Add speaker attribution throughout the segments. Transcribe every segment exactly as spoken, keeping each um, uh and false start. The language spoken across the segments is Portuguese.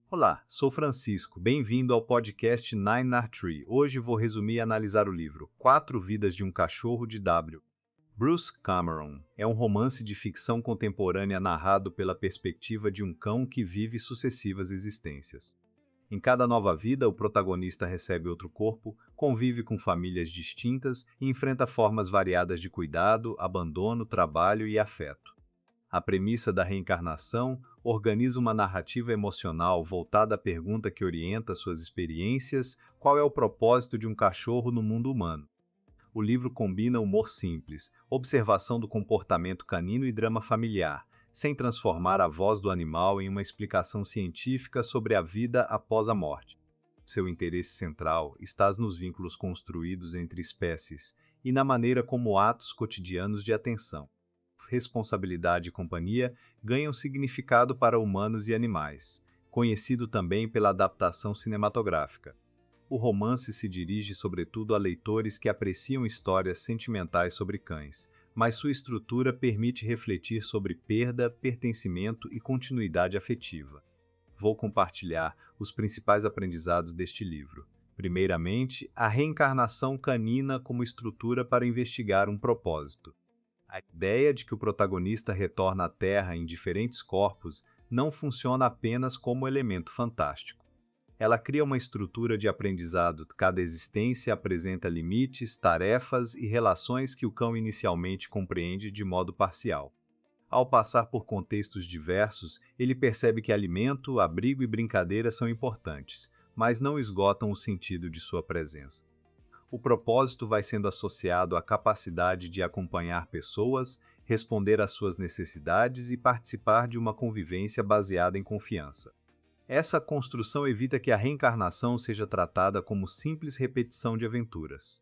Speaker 1: Olá, sou Francisco. Bem-vindo ao podcast Nine Art Tree. Hoje vou resumir e analisar o livro Quatro Vidas de um Cachorro de W. Bruce Cameron é um romance de ficção contemporânea narrado pela perspectiva de um cão que vive sucessivas existências. Em cada nova vida, o protagonista recebe outro corpo, convive com famílias distintas e enfrenta formas variadas de cuidado, abandono, trabalho e afeto. A premissa da reencarnação organiza uma narrativa emocional voltada à pergunta que orienta suas experiências: qual é o propósito de um cachorro no mundo humano? O livro combina humor simples, observação do comportamento canino e drama familiar, sem transformar a voz do animal em uma explicação científica sobre a vida após a morte. Seu interesse central está nos vínculos construídos entre espécies e na maneira como atos cotidianos de atenção, responsabilidade e companhia ganham significado para humanos e animais, conhecido também pela adaptação cinematográfica. O romance se dirige sobretudo a leitores que apreciam histórias sentimentais sobre cães, mas sua estrutura permite refletir sobre perda, pertencimento e continuidade afetiva. Vou compartilhar os principais aprendizados deste livro. Primeiramente, a reencarnação canina como estrutura para investigar um propósito. A ideia de que o protagonista retorna à Terra em diferentes corpos não funciona apenas como elemento fantástico. Ela cria uma estrutura de aprendizado. Cada existência apresenta limites, tarefas e relações que o cão inicialmente compreende de modo parcial. Ao passar por contextos diversos, ele percebe que alimento, abrigo e brincadeira são importantes, mas não esgotam o sentido de sua presença. O propósito vai sendo associado à capacidade de acompanhar pessoas, responder às suas necessidades e participar de uma convivência baseada em confiança. Essa construção evita que a reencarnação seja tratada como simples repetição de aventuras.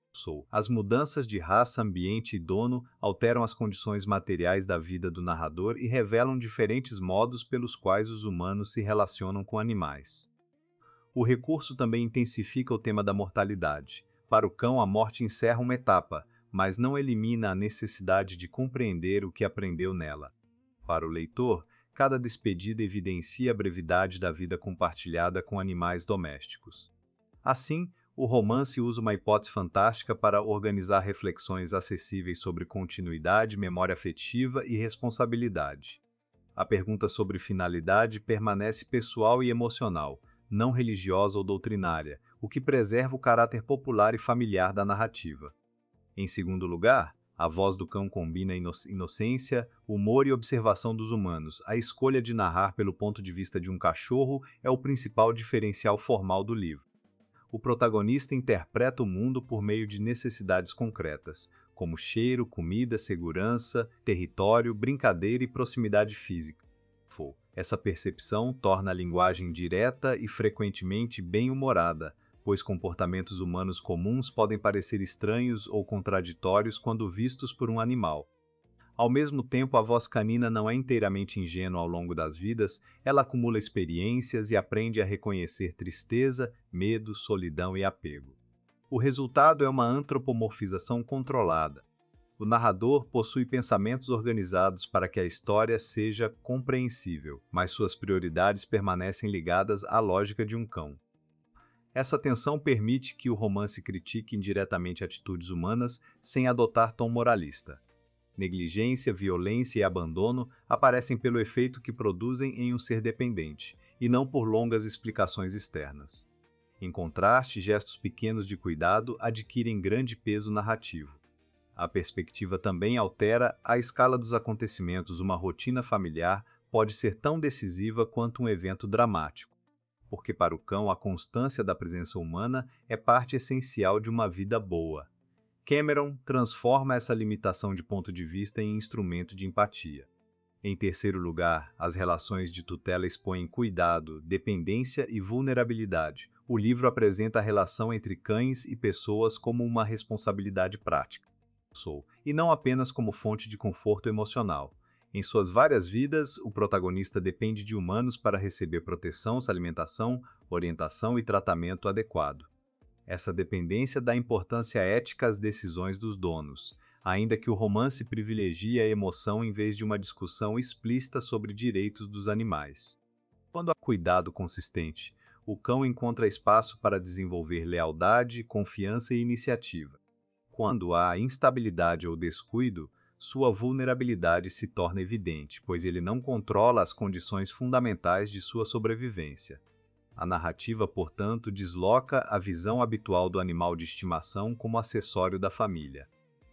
Speaker 1: As mudanças de raça, ambiente e dono alteram as condições materiais da vida do narrador e revelam diferentes modos pelos quais os humanos se relacionam com animais. O recurso também intensifica o tema da mortalidade. Para o cão, a morte encerra uma etapa, mas não elimina a necessidade de compreender o que aprendeu nela. Para o leitor, cada despedida evidencia a brevidade da vida compartilhada com animais domésticos. Assim, o romance usa uma hipótese fantástica para organizar reflexões acessíveis sobre continuidade, memória afetiva e responsabilidade. A pergunta sobre finalidade permanece pessoal e emocional, não religiosa ou doutrinária, o que preserva o caráter popular e familiar da narrativa. Em segundo lugar, a voz do cão combina inocência, humor e observação dos humanos. A escolha de narrar pelo ponto de vista de um cachorro é o principal diferencial formal do livro. O protagonista interpreta o mundo por meio de necessidades concretas, como cheiro, comida, segurança, território, brincadeira e proximidade física. Essa percepção torna a linguagem direta e frequentemente bem-humorada, pois comportamentos humanos comuns podem parecer estranhos ou contraditórios quando vistos por um animal. Ao mesmo tempo, a voz canina não é inteiramente ingênua ao longo das vidas, ela acumula experiências e aprende a reconhecer tristeza, medo, solidão e apego. O resultado é uma antropomorfização controlada. O narrador possui pensamentos organizados para que a história seja compreensível, mas suas prioridades permanecem ligadas à lógica de um cão. Essa tensão permite que o romance critique indiretamente atitudes humanas sem adotar tom moralista. Negligência, violência e abandono aparecem pelo efeito que produzem em um ser dependente, e não por longas explicações externas. Em contraste, gestos pequenos de cuidado adquirem grande peso narrativo. A perspectiva também altera a escala dos acontecimentos. Uma rotina familiar pode ser tão decisiva quanto um evento dramático, porque para o cão a constância da presença humana é parte essencial de uma vida boa. Cameron transforma essa limitação de ponto de vista em instrumento de empatia. Em terceiro lugar, as relações de tutela expõem cuidado, dependência e vulnerabilidade. O livro apresenta a relação entre cães e pessoas como uma responsabilidade prática, e não apenas como fonte de conforto emocional. Em suas várias vidas, o protagonista depende de humanos para receber proteção, alimentação, orientação e tratamento adequado. Essa dependência dá importância ética às decisões dos donos, ainda que o romance privilegie a emoção em vez de uma discussão explícita sobre direitos dos animais. Quando há cuidado consistente, o cão encontra espaço para desenvolver lealdade, confiança e iniciativa. Quando há instabilidade ou descuido, sua vulnerabilidade se torna evidente, pois ele não controla as condições fundamentais de sua sobrevivência. A narrativa, portanto, desloca a visão habitual do animal de estimação como acessório da família.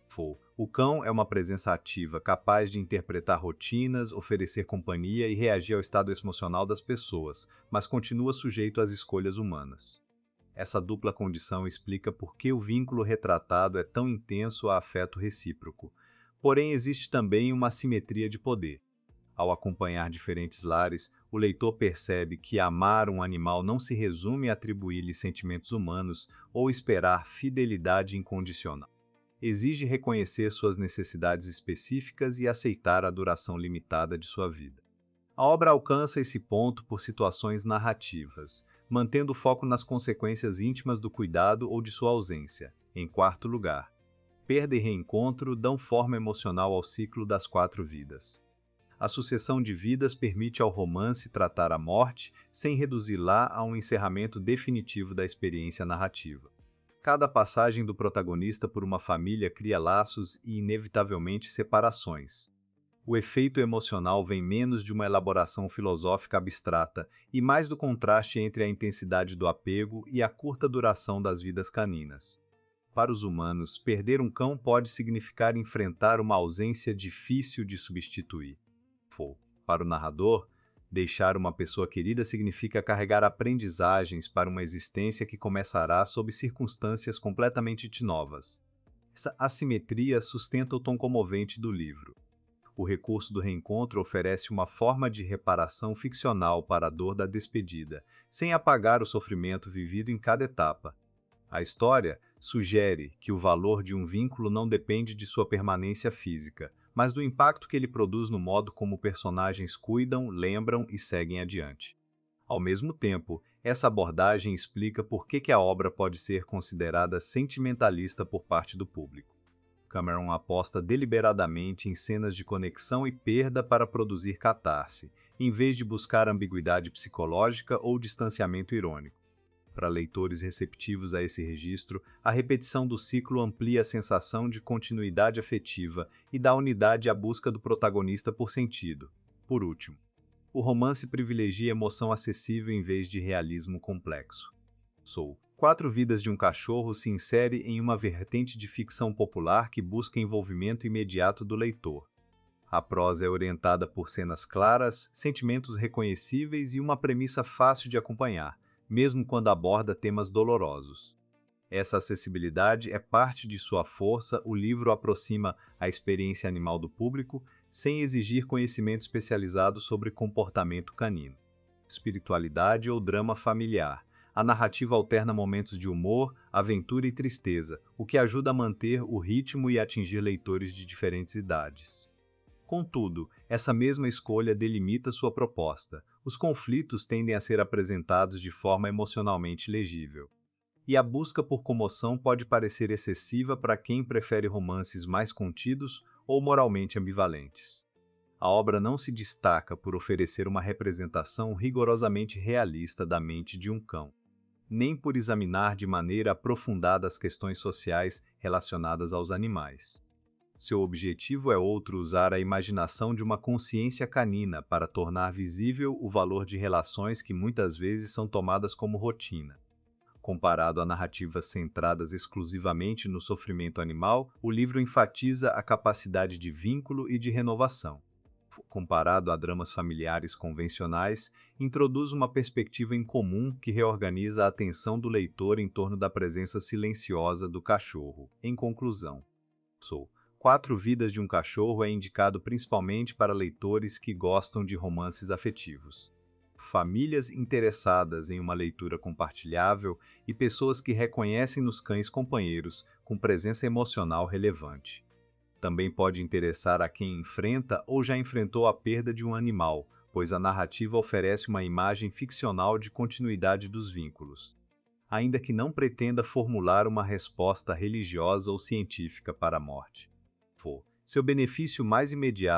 Speaker 1: O cão é uma presença ativa, capaz de interpretar rotinas, oferecer companhia e reagir ao estado emocional das pessoas, mas continua sujeito às escolhas humanas. Essa dupla condição explica por que o vínculo retratado é tão intenso a afeto recíproco. Porém, existe também uma assimetria de poder. Ao acompanhar diferentes lares, o leitor percebe que amar um animal não se resume a atribuir-lhe sentimentos humanos ou esperar fidelidade incondicional. Exige reconhecer suas necessidades específicas e aceitar a duração limitada de sua vida. A obra alcança esse ponto por situações narrativas, mantendo o foco nas consequências íntimas do cuidado ou de sua ausência. Em quarto lugar, perda e reencontro dão forma emocional ao ciclo das quatro vidas. A sucessão de vidas permite ao romance tratar a morte sem reduzi-la a um encerramento definitivo da experiência narrativa. Cada passagem do protagonista por uma família cria laços e, inevitavelmente, separações. O efeito emocional vem menos de uma elaboração filosófica abstrata e mais do contraste entre a intensidade do apego e a curta duração das vidas caninas. Para os humanos, perder um cão pode significar enfrentar uma ausência difícil de substituir. Para o narrador, deixar uma pessoa querida significa carregar aprendizagens para uma existência que começará sob circunstâncias completamente novas. Essa assimetria sustenta o tom comovente do livro. O recurso do reencontro oferece uma forma de reparação ficcional para a dor da despedida, sem apagar o sofrimento vivido em cada etapa. A história sugere que o valor de um vínculo não depende de sua permanência física, mas do impacto que ele produz no modo como personagens cuidam, lembram e seguem adiante. Ao mesmo tempo, essa abordagem explica por que que a obra pode ser considerada sentimentalista por parte do público. Cameron aposta deliberadamente em cenas de conexão e perda para produzir catarse, em vez de buscar ambiguidade psicológica ou distanciamento irônico. Para leitores receptivos a esse registro, a repetição do ciclo amplia a sensação de continuidade afetiva e dá unidade à busca do protagonista por sentido. Por último, o romance privilegia emoção acessível em vez de realismo complexo. Soul. Quatro Vidas de um Cachorro se insere em uma vertente de ficção popular que busca envolvimento imediato do leitor. A prosa é orientada por cenas claras, sentimentos reconhecíveis e uma premissa fácil de acompanhar, mesmo quando aborda temas dolorosos. Essa acessibilidade é parte de sua força. O livro aproxima a experiência animal do público, sem exigir conhecimento especializado sobre comportamento canino. Espiritualidade ou drama familiar. A narrativa alterna momentos de humor, aventura e tristeza, o que ajuda a manter o ritmo e atingir leitores de diferentes idades. Contudo, essa mesma escolha delimita sua proposta. Os conflitos tendem a ser apresentados de forma emocionalmente legível. E a busca por comoção pode parecer excessiva para quem prefere romances mais contidos ou moralmente ambivalentes. A obra não se destaca por oferecer uma representação rigorosamente realista da mente de um cão, nem por examinar de maneira aprofundada as questões sociais relacionadas aos animais. Seu objetivo é outro: usar a imaginação de uma consciência canina para tornar visível o valor de relações que muitas vezes são tomadas como rotina. Comparado a narrativas centradas exclusivamente no sofrimento animal, o livro enfatiza a capacidade de vínculo e de renovação. Comparado a dramas familiares convencionais, introduz uma perspectiva incomum que reorganiza a atenção do leitor em torno da presença silenciosa do cachorro. Em conclusão, Soul. Quatro Vidas de um Cachorro é indicado principalmente para leitores que gostam de romances afetivos, famílias interessadas em uma leitura compartilhável e pessoas que reconhecem nos cães companheiros com presença emocional relevante. Também pode interessar a quem enfrenta ou já enfrentou a perda de um animal, pois a narrativa oferece uma imagem ficcional de continuidade dos vínculos, ainda que não pretenda formular uma resposta religiosa ou científica para a morte. Seu benefício mais imediato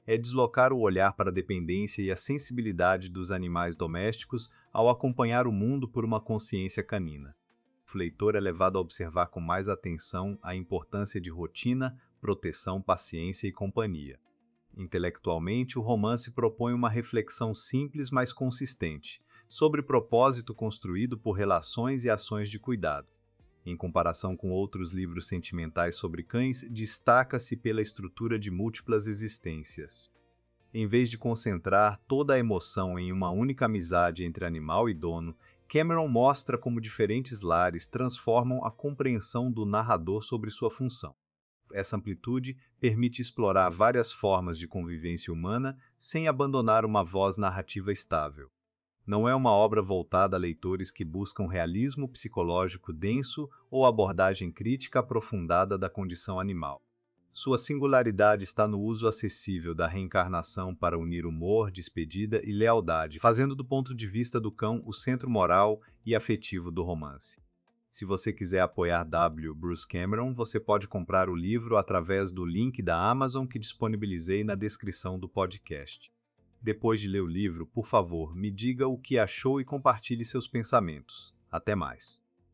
Speaker 1: é deslocar o olhar para a dependência e a sensibilidade dos animais domésticos ao acompanhar o mundo por uma consciência canina. O leitor é levado a observar com mais atenção a importância de rotina, proteção, paciência e companhia. Intelectualmente, o romance propõe uma reflexão simples, mas consistente, sobre propósito construído por relações e ações de cuidado. Em comparação com outros livros sentimentais sobre cães, destaca-se pela estrutura de múltiplas existências. Em vez de concentrar toda a emoção em uma única amizade entre animal e dono, Cameron mostra como diferentes lares transformam a compreensão do narrador sobre sua função. Essa amplitude permite explorar várias formas de convivência humana sem abandonar uma voz narrativa estável. Não é uma obra voltada a leitores que buscam realismo psicológico denso ou abordagem crítica aprofundada da condição animal. Sua singularidade está no uso acessível da reencarnação para unir humor, despedida e lealdade, fazendo do ponto de vista do cão o centro moral e afetivo do romance. Se você quiser apoiar W. Bruce Cameron, você pode comprar o livro através do link da Amazon que disponibilizei na descrição do podcast. Depois de ler o livro, por favor, me diga o que achou e compartilhe seus pensamentos. Até mais!